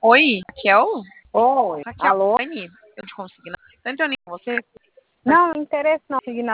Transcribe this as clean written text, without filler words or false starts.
Oi, Raquel? Oi, Raquel, alô? Anne, eu te consegui. Tá entrando com você? Não, interesse não,